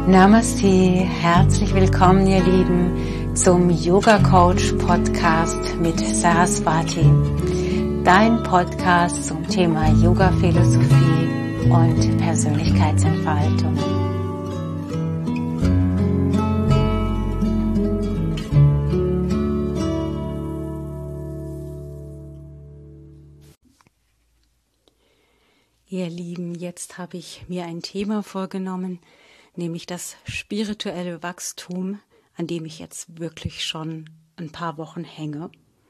Namaste, herzlich willkommen ihr Lieben zum Yoga Coach Podcast mit Saraswati, dein Podcast zum Thema Yoga Philosophie und Persönlichkeitsentfaltung. Ihr Lieben, jetzt habe ich mir ein Thema vorgenommen, nämlich das spirituelle Wachstum, an dem ich jetzt wirklich schon ein paar Wochen hänge.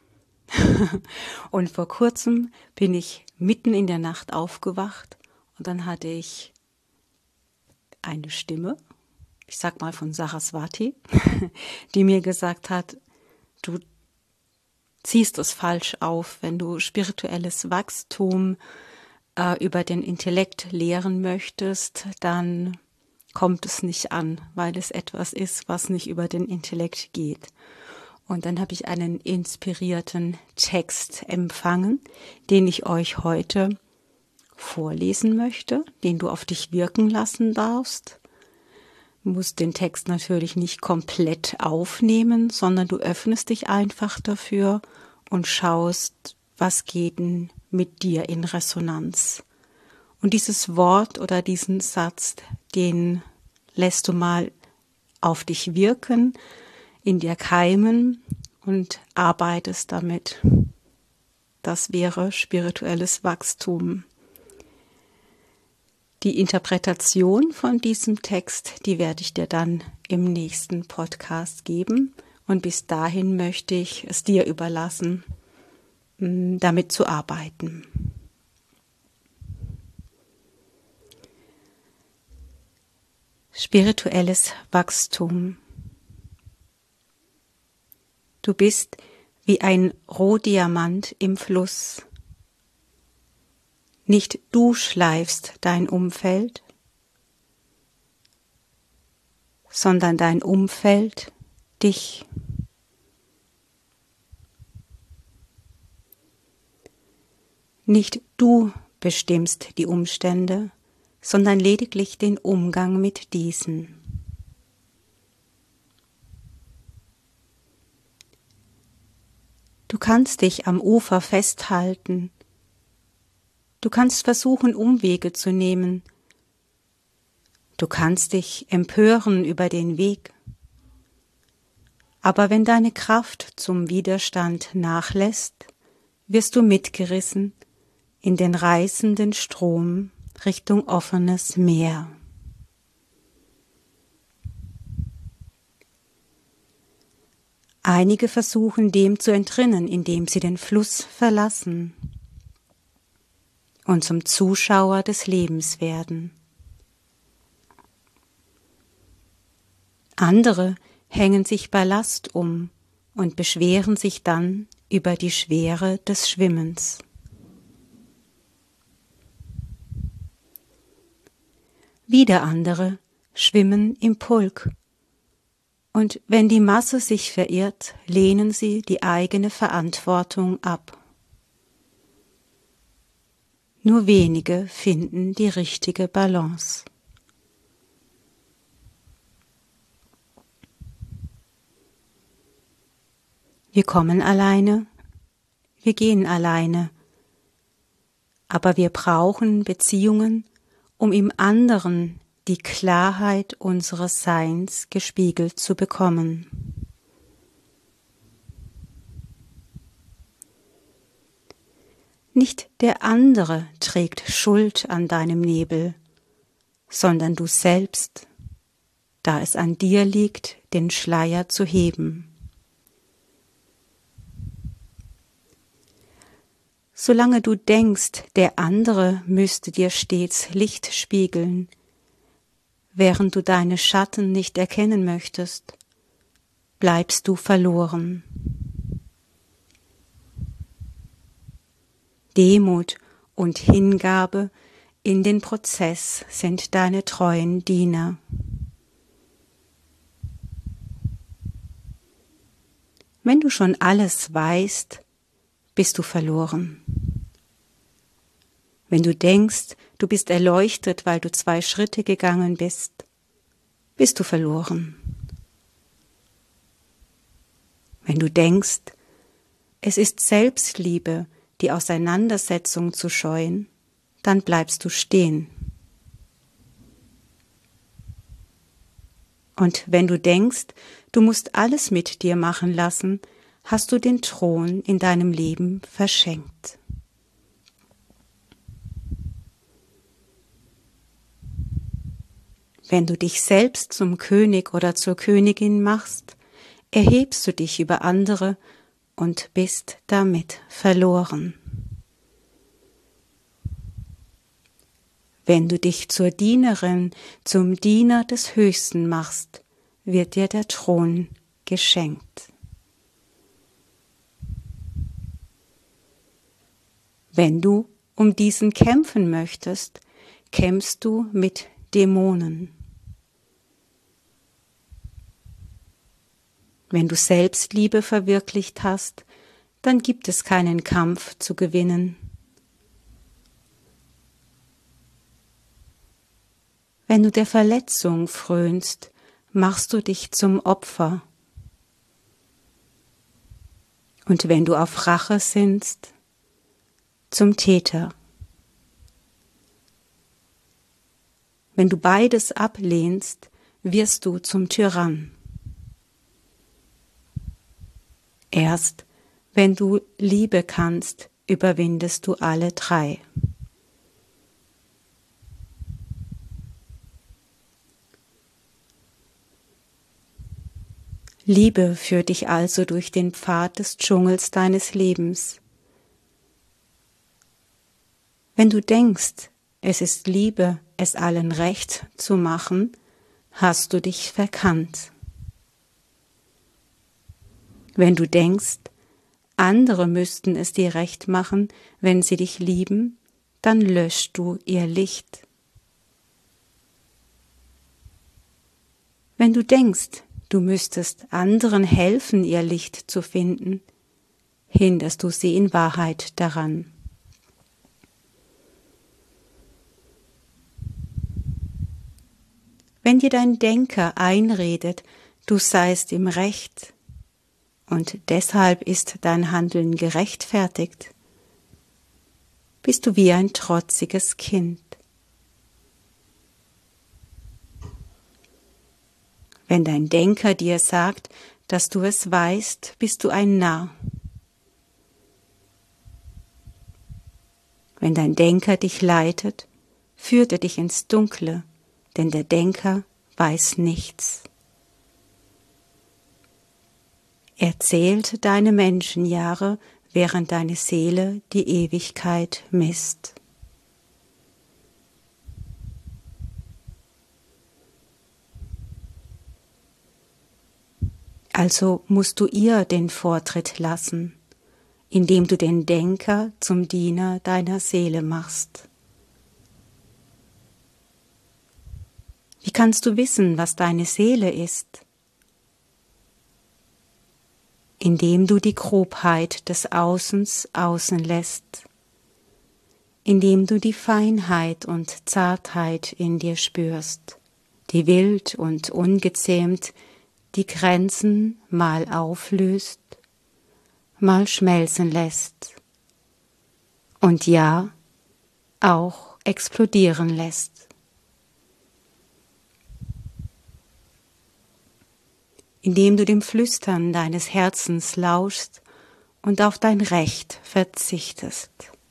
Und vor kurzem bin ich mitten in der Nacht aufgewacht und dann hatte ich eine Stimme, ich sag mal von Saraswati, die mir gesagt hat, du ziehst es falsch auf, wenn du spirituelles Wachstum über den Intellekt lehren möchtest, dann kommt es nicht an, weil es etwas ist, was nicht über den Intellekt geht. Und dann habe ich einen inspirierten Text empfangen, den ich euch heute vorlesen möchte, den du auf dich wirken lassen darfst. Du musst den Text natürlich nicht komplett aufnehmen, sondern du öffnest dich einfach dafür und schaust, was geht denn mit dir in Resonanz. Und dieses Wort oder diesen Satz, den lässt du mal auf dich wirken, in dir keimen und arbeitest damit. Das wäre spirituelles Wachstum. Die Interpretation von diesem Text, die werde ich dir dann im nächsten Podcast geben. Und bis dahin möchte ich es dir überlassen, damit zu arbeiten. Spirituelles Wachstum. Du bist wie ein Rohdiamant im Fluss. Nicht du schleifst dein Umfeld, sondern dein Umfeld dich. Nicht du bestimmst die Umstände, sondern lediglich den Umgang mit diesen. Du kannst dich am Ufer festhalten. Du kannst versuchen, Umwege zu nehmen. Du kannst dich empören über den Weg. Aber wenn deine Kraft zum Widerstand nachlässt, wirst du mitgerissen in den reißenden Strom Richtung offenes Meer. Einige versuchen dem zu entrinnen, indem sie den Fluss verlassen und zum Zuschauer des Lebens werden. Andere hängen sich Ballast um und beschweren sich dann über die Schwere des Schwimmens. Wieder andere schwimmen im Pulk, und wenn die Masse sich verirrt, lehnen sie die eigene Verantwortung ab. Nur wenige finden die richtige Balance. Wir kommen alleine, wir gehen alleine, aber wir brauchen Beziehungen, um im anderen die Klarheit unseres Seins gespiegelt zu bekommen. Nicht der andere trägt Schuld an deinem Nebel, sondern du selbst, da es an dir liegt, den Schleier zu heben. Solange du denkst, der andere müsste dir stets Licht spiegeln, während du deine Schatten nicht erkennen möchtest, bleibst du verloren. Demut und Hingabe in den Prozess sind deine treuen Diener. Wenn du schon alles weißt, bist du verloren. Wenn du denkst, du bist erleuchtet, weil du 2 Schritte gegangen bist, bist du verloren. Wenn du denkst, es ist Selbstliebe, die Auseinandersetzung zu scheuen, dann bleibst du stehen. Und wenn du denkst, du musst alles mit dir machen lassen, hast du den Thron in deinem Leben verschenkt. Wenn du dich selbst zum König oder zur Königin machst, erhebst du dich über andere und bist damit verloren. Wenn du dich zur Dienerin, zum Diener des Höchsten machst, wird dir der Thron geschenkt. Wenn du um diesen kämpfen möchtest, kämpfst du mit Dämonen. Wenn du Selbstliebe verwirklicht hast, dann gibt es keinen Kampf zu gewinnen. Wenn du der Verletzung frönst, machst du dich zum Opfer. Und wenn du auf Rache sinnst, zum Täter. Wenn du beides ablehnst, wirst du zum Tyrann. Erst wenn du Liebe kannst, überwindest du alle drei. Liebe führt dich also durch den Pfad des Dschungels deines Lebens. Wenn du denkst, es ist Liebe, es allen recht zu machen, hast du dich verkannt. Wenn du denkst, andere müssten es dir recht machen, wenn sie dich lieben, dann löschst du ihr Licht. Wenn du denkst, du müsstest anderen helfen, ihr Licht zu finden, hinderst du sie in Wahrheit daran. Wenn dir dein Denker einredet, du seist im Recht, und deshalb ist dein Handeln gerechtfertigt, bist du wie ein trotziges Kind. Wenn dein Denker dir sagt, dass du es weißt, bist du ein Narr. Wenn dein Denker dich leitet, führt er dich ins Dunkle, denn der Denker weiß nichts. Er zählt deine Menschenjahre, während deine Seele die Ewigkeit misst. Also musst du ihr den Vortritt lassen, indem du den Denker zum Diener deiner Seele machst. Wie kannst du wissen, was deine Seele ist? Indem du die Grobheit des Außens außen lässt, indem du die Feinheit und Zartheit in dir spürst, die wild und ungezähmt die Grenzen mal auflöst, mal schmelzen lässt und ja, auch explodieren lässt. Indem du dem Flüstern deines Herzens lauschst und auf dein Recht verzichtest.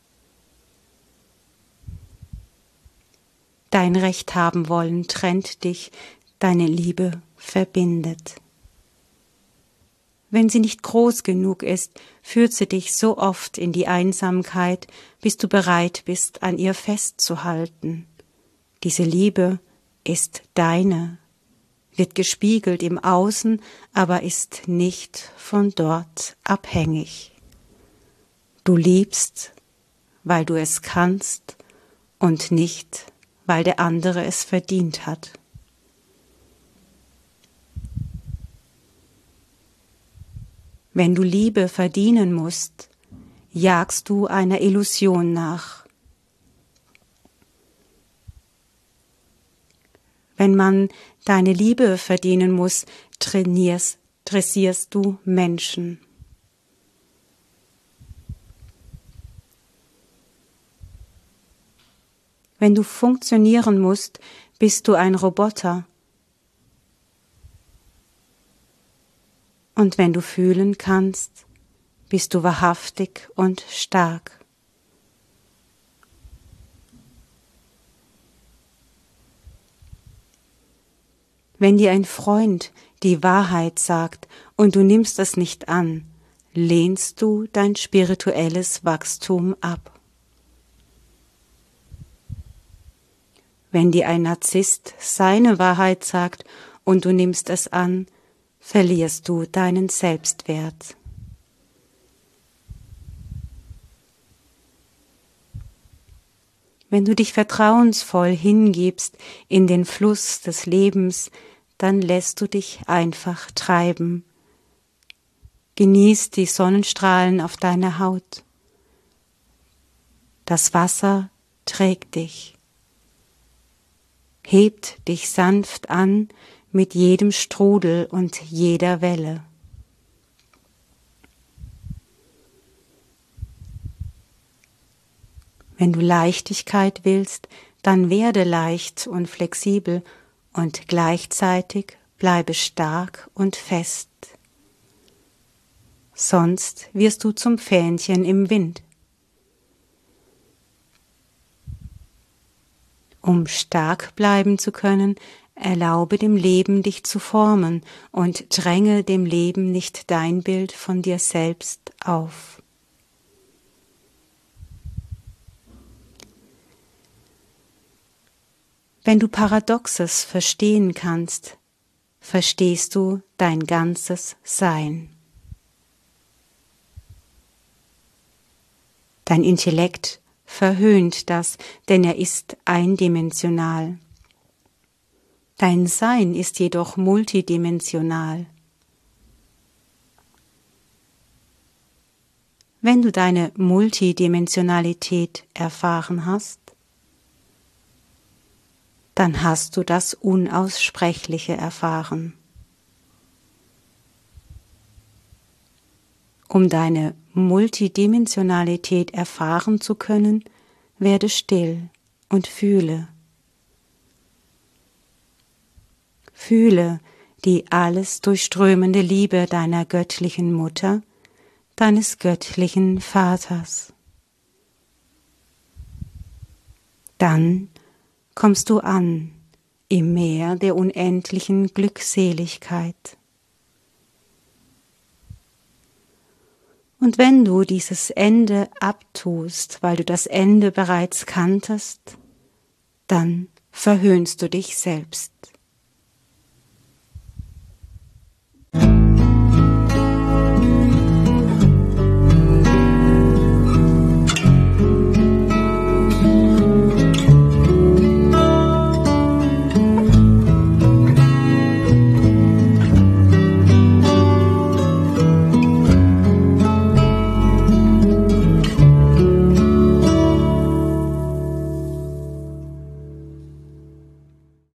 Dein Recht haben wollen trennt dich, deine Liebe verbindet. Wenn sie nicht groß genug ist, führt sie dich so oft in die Einsamkeit, bis du bereit bist, an ihr festzuhalten. Diese Liebe ist deine, wird gespiegelt im Außen, aber ist nicht von dort abhängig. Du liebst, weil du es kannst und nicht, weil der andere es verdient hat. Wenn du Liebe verdienen musst, jagst du einer Illusion nach. Wenn man deine Liebe verdienen muss, dressierst du Menschen. Wenn du funktionieren musst, bist du ein Roboter. Und wenn du fühlen kannst, bist du wahrhaftig und stark. Wenn dir ein Freund die Wahrheit sagt und du nimmst es nicht an, lehnst du dein spirituelles Wachstum ab. Wenn dir ein Narzisst seine Wahrheit sagt und du nimmst es an, verlierst du deinen Selbstwert. Wenn du dich vertrauensvoll hingibst in den Fluss des Lebens, dann lässt du dich einfach treiben. Genieß die Sonnenstrahlen auf deiner Haut. Das Wasser trägt dich. Hebt dich sanft an mit jedem Strudel und jeder Welle. Wenn du Leichtigkeit willst, dann werde leicht und flexibel und gleichzeitig bleibe stark und fest. Sonst wirst du zum Fähnchen im Wind. Um stark bleiben zu können, erlaube dem Leben dich zu formen und dränge dem Leben nicht dein Bild von dir selbst auf. Wenn du Paradoxes verstehen kannst, verstehst du dein ganzes Sein. Dein Intellekt verhöhnt das, denn er ist eindimensional. Dein Sein ist jedoch multidimensional. Wenn du deine Multidimensionalität erfahren hast, dann hast du das Unaussprechliche erfahren. Um deine Multidimensionalität erfahren zu können, werde still und fühle. Fühle die alles durchströmende Liebe deiner göttlichen Mutter, deines göttlichen Vaters. Dann kommst du an im Meer der unendlichen Glückseligkeit. Und wenn du dieses Ende abtust, weil du das Ende bereits kanntest, dann verhöhnst du dich selbst.